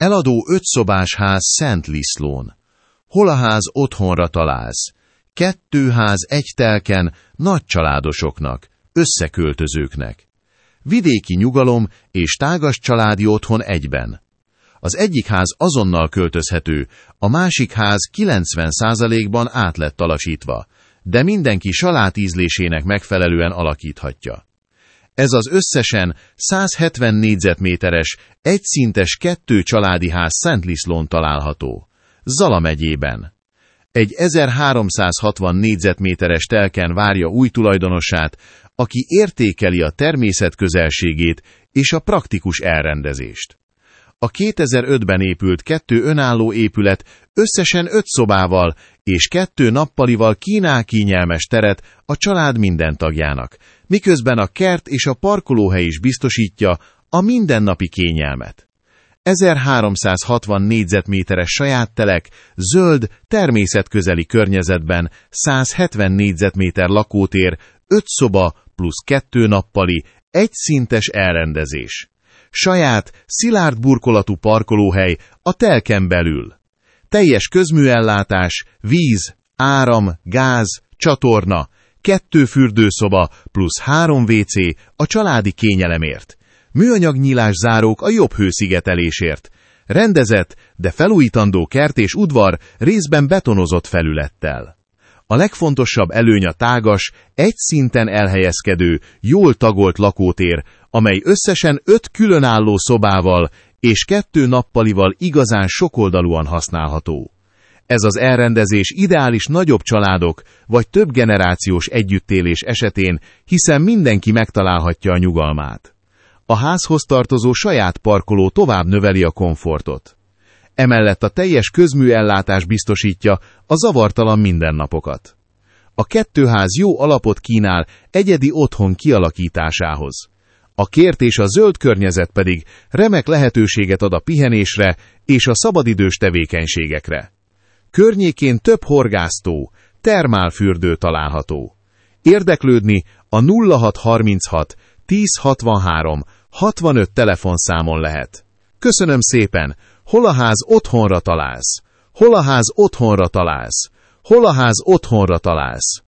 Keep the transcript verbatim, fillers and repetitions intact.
Eladó ötszobás ház Szent Liszlón. Hol a ház otthonra találsz? Kettő ház egy telken nagy családosoknak, összeköltözőknek. Vidéki nyugalom és tágas családi otthon egyben. Az egyik ház azonnal költözhető, a másik ház kilencven százalékban át lett talasítva, de mindenki salád ízlésének megfelelően alakíthatja. Ez az összesen száz hetven négyzetméteres, egyszintes kettő családi ház Szent Liszlón található, Zala megyében. Egy ezerháromszázhatvan négyzetméteres telken várja új tulajdonosát, aki értékeli a természet közelségét és a praktikus elrendezést. A kétezer-ötben épült kettő önálló épület összesen öt szobával és kettő nappalival kínál kényelmes teret a család minden tagjának, miközben a kert és a parkolóhely is biztosítja a mindennapi kényelmet. ezerháromszázhatvan négyzetméteres saját telek, zöld, természetközeli környezetben, száz hetven négyzetméter lakótér, öt szoba plusz kettő nappali, egyszintes elrendezés. Saját, szilárd burkolatú parkolóhely a telken belül. Teljes közműellátás, víz, áram, gáz, csatorna, kettő fürdőszoba plusz három vécé a családi kényelemért. Műanyag nyílás zárók a jobb hőszigetelésért. Rendezett, de felújítandó kert és udvar részben betonozott felülettel. A legfontosabb előny a tágas, egy szinten elhelyezkedő, jól tagolt lakótér, amely összesen öt különálló szobával és kettő nappalival igazán sokoldalúan használható. Ez az elrendezés ideális nagyobb családok vagy több generációs együttélés esetén, hiszen mindenki megtalálhatja a nyugalmát. A házhoz tartozó saját parkoló tovább növeli a komfortot. Emellett a teljes közműellátás biztosítja a zavartalan mindennapokat. A kettőház jó alapot kínál egyedi otthon kialakításához. A kert és a zöld környezet pedig remek lehetőséget ad a pihenésre és a szabadidős tevékenységekre. Környékén több horgásztó, termálfürdő található. Érdeklődni a nulla hat harminchat tíz hatvanhárom hatvanöt telefonszámon lehet. Köszönöm szépen! Hol a ház otthonra találsz? Hol a ház otthonra találsz? Hol a ház otthonra találsz?